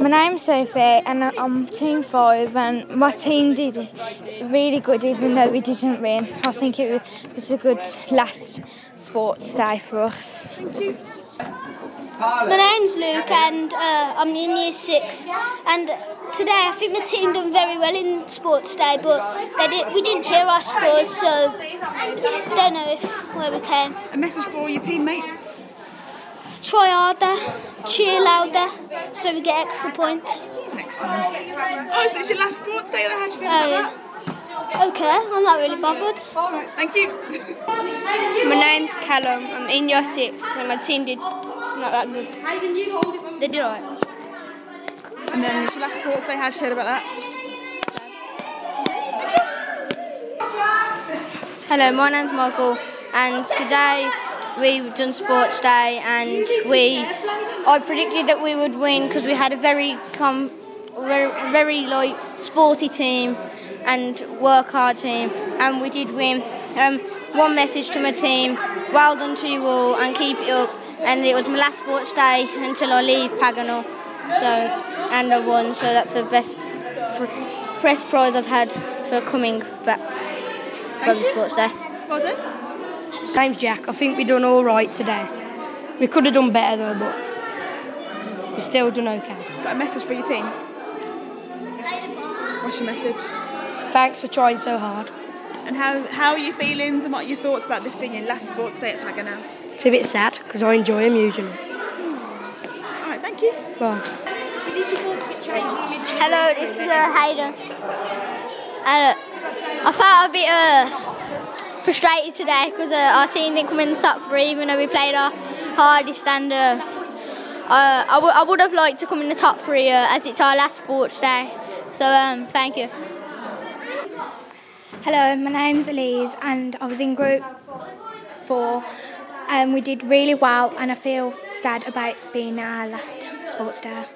My name's Sophie and I'm Team 5 and my team did really good even though we didn't win. I think it was a good last sports day for us. Thank you. My name's Luke and I'm in Year 6 and today I think my team done very well in sports day but we didn't hear our scores so don't know where we came. A message for all your teammates? Try harder, cheer louder so we get extra points. Next time. Oh, is this your last sports day? How do you feel about that? Okay, I'm not really bothered. Alright, thank you. My name's Callum, I'm in Year 6 and my team did not that good. They did alright. And then it's your last sports day, how do you feel about that? Hello, my name's Michael and today we've done sports day and I predicted that we would win because we had a very like sporty team and work hard team and we did win. One message to my team, well done to you all and keep it up, and it was my last sports day until I leave Paganel and I won, so that's the best press prize I've had for coming back from the sports day. Well done. My name's Jack. I think we done all right today. We could have done better though, but we still done okay. Got a message for your team? What's your message? Thanks for trying so hard. And how are your feelings and what are your thoughts about this being your last sports day at Paganel? It's a bit sad because I enjoy them usually. Alright, thank you. Bye. Hello, this is Hayden. I felt a bit frustrated today because our team didn't come in the top 3 even though we played our hardest and I would have liked to come in the top 3 as it's our last sports day. So thank you. Hello, my name's Elise and I was in Group 4 and we did really well and I feel sad about being our last sports day.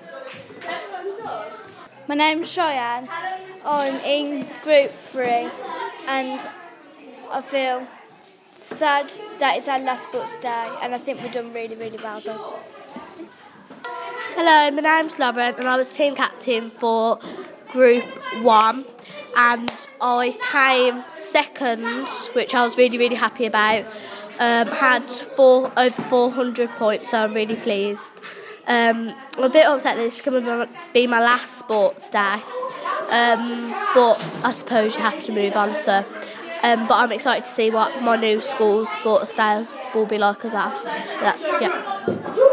My name's Cheyenne, I'm in Group 3 and I feel sad that it's our last sports day and I think we've done really, really well though. Hello, my name's Lauren and I was team captain for Group 1 and I came second, which I was really, really happy about. Had over 400 points, so I'm really pleased. I'm a bit upset that this is going to be my last sports day, but I suppose you have to move on. So, but I'm excited to see what my new school's sports styles will be like as well.